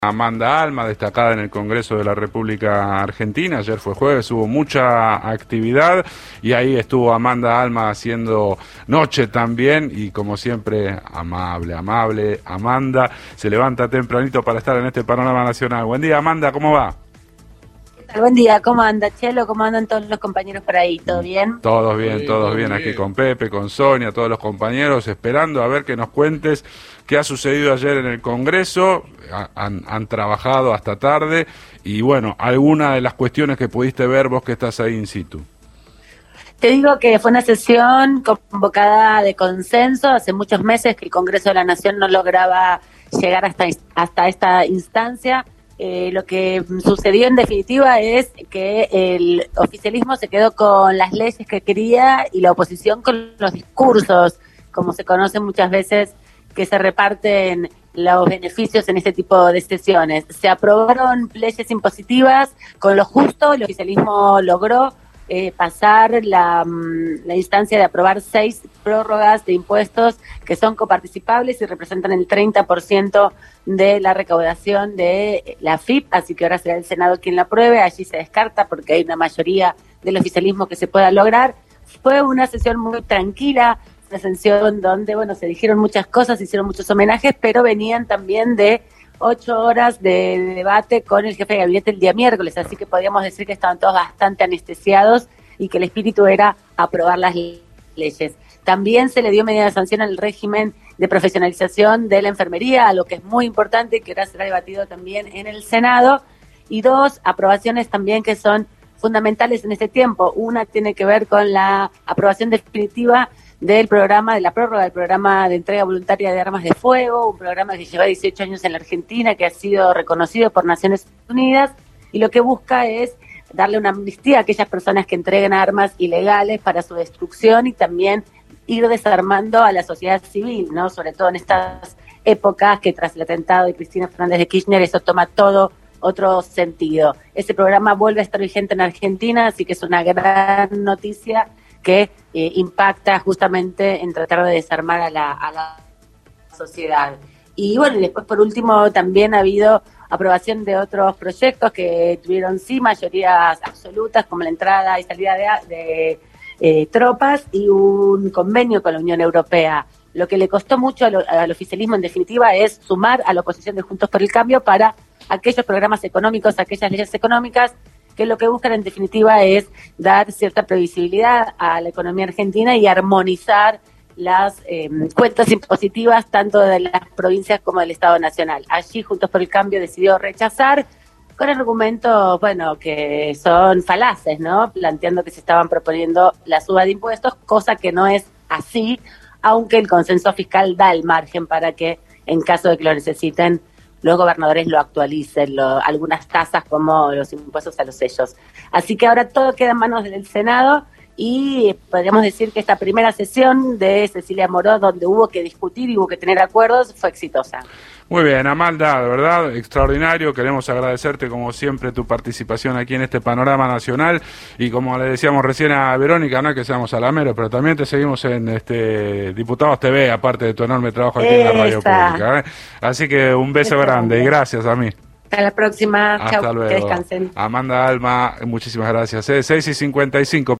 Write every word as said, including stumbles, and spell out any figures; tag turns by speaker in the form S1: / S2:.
S1: Amanda Alma, destacada en el Congreso de la República Argentina. Ayer fue jueves, hubo mucha actividad y ahí estuvo Amanda Alma haciendo noche también y como siempre, amable, amable. Amanda se levanta tempranito para estar en este panorama nacional. Buen día, Amanda, ¿cómo va?
S2: Buen día, ¿cómo anda, Chelo? ¿Cómo andan todos los compañeros por ahí? ¿Todo bien?
S1: Todos bien,
S3: Sí,
S1: todos
S3: todo
S1: bien,
S3: bien.
S1: aquí con Pepe, con Sonia, todos los compañeros, esperando a ver que nos cuentes qué ha sucedido ayer en el Congreso. Ha- Han, han trabajado hasta tarde y bueno, alguna de las cuestiones que pudiste ver vos que estás ahí in situ.
S2: Te digo que fue una sesión convocada de consenso. Hace muchos meses que el Congreso de la Nación no lograba llegar hasta, hasta esta instancia. Eh, lo que sucedió en definitiva es que el oficialismo se quedó con las leyes que quería y la oposición con los discursos, como se conoce muchas veces, que se reparten los beneficios en este tipo de sesiones. Se aprobaron leyes impositivas con lo justo, el oficialismo logró eh, pasar la, mm, la instancia de aprobar seis prórrogas de impuestos que son coparticipables y representan el treinta por ciento de la recaudación de la F I P, así que ahora será el Senado quien la apruebe. Allí se descarta porque hay una mayoría del oficialismo que se pueda lograr. Fue una sesión muy tranquila, una sesión donde, bueno, se dijeron muchas cosas, se hicieron muchos homenajes, pero venían también de ocho horas de debate con el jefe de gabinete el día miércoles, así que podríamos decir que estaban todos bastante anestesiados y que el espíritu era aprobar las leyes. También se le dio medida de sanción al régimen de profesionalización de la enfermería, a lo que es muy importante y que ahora será debatido también en el Senado. Y dos aprobaciones también que son fundamentales en este tiempo. Una tiene que ver con la aprobación definitiva del programa, de la prórroga del programa de entrega voluntaria de armas de fuego, un programa que lleva dieciocho años en la Argentina, que ha sido reconocido por Naciones Unidas, y lo que busca es darle una amnistía a aquellas personas que entreguen armas ilegales para su destrucción y también ir desarmando a la sociedad civil, ¿no? Sobre todo en estas épocas que tras el atentado de Cristina Fernández de Kirchner eso toma todo otro sentido. Ese programa vuelve a estar vigente en Argentina, así que es una gran noticia que eh, impacta justamente en tratar de desarmar a la, a la sociedad. Y bueno, y después por último también ha habido aprobación de otros proyectos que tuvieron sí mayorías absolutas, como la entrada y salida de, de eh, tropas y un convenio con la Unión Europea. Lo que le costó mucho al, al oficialismo en definitiva es sumar a la oposición de Juntos por el Cambio para aquellos programas económicos, aquellas leyes económicas que lo que buscan en definitiva es dar cierta previsibilidad a la economía argentina y armonizar las eh, cuentas impositivas tanto de las provincias como del Estado Nacional. Allí Juntos por el Cambio decidió rechazar con argumentos, bueno, que son falaces, ¿no? Planteando que se estaban proponiendo la suba de impuestos, cosa que no es así, aunque el consenso fiscal da el margen para que, en caso de que lo necesiten, los gobernadores lo actualicen, lo, algunas tasas como los impuestos a los sellos. Así que ahora todo queda en manos del Senado y podríamos decir que esta primera sesión de Cecilia Moró, donde hubo que discutir y hubo que tener acuerdos, fue exitosa.
S1: Muy bien, Amanda, de verdad, extraordinario. Queremos agradecerte como siempre tu participación aquí en este panorama nacional y como le decíamos recién a Verónica, no es que seamos alameros, pero también te seguimos en este Diputados T V, aparte de tu enorme trabajo aquí en la radio
S2: Esa.
S1: pública, ¿eh? Así que un beso
S2: Esa.
S1: grande y gracias a mí.
S2: Hasta la próxima.
S1: Hasta
S2: Chau,
S1: luego.
S2: que descansen.
S1: Amanda Alma, muchísimas gracias. ¿eh? seis y cincuenta y cinco.